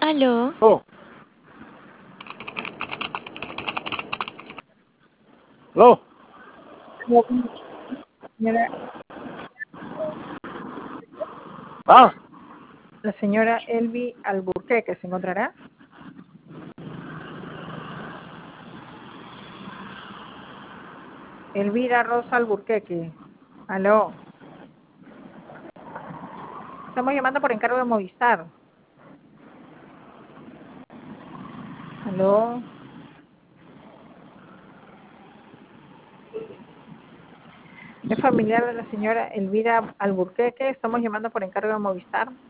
Aló, Oh, no. Señora, Ah, la señora Elvi Alburquerque se encontrará. Elvira Rosa Alburquerque. Aló. Estamos llamando por encargo de Movistar. Aló. Es familiar de la señora Elvira Alburquerque. Estamos llamando por encargo de Movistar.